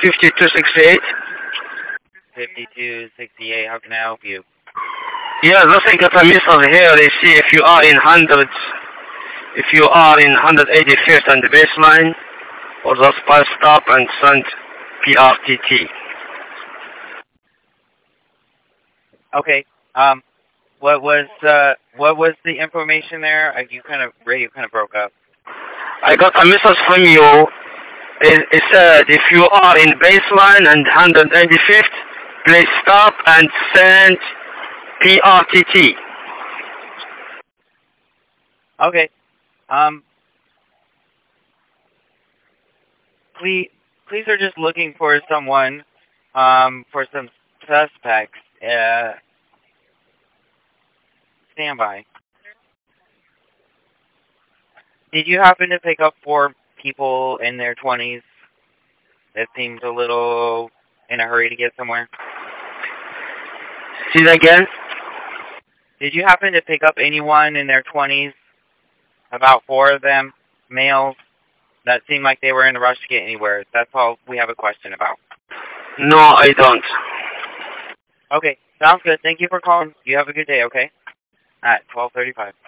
5268. 5268, how can I help you? Yeah, just I got a message here. They see if you are in hundreds, if you are in 185th and the baseline, or just press stop and send PRTT. Okay. What was the information there? Radio kind of broke up. I got a message from you. It said if you are in baseline and 185th, please stop and send PRTT. Okay. Please are just looking for someone, for some suspects. Stand by. Did you happen to pick up 4 people in their 20s that seemed a little in a hurry to get somewhere? See that again? Did you happen to pick up anyone in their 20s, about 4 of them, males, that seemed like they were in a rush to get anywhere? That's all we have a question about. No, I don't. Okay, sounds good. Thank you for calling. You have a good day, okay? At 12:35.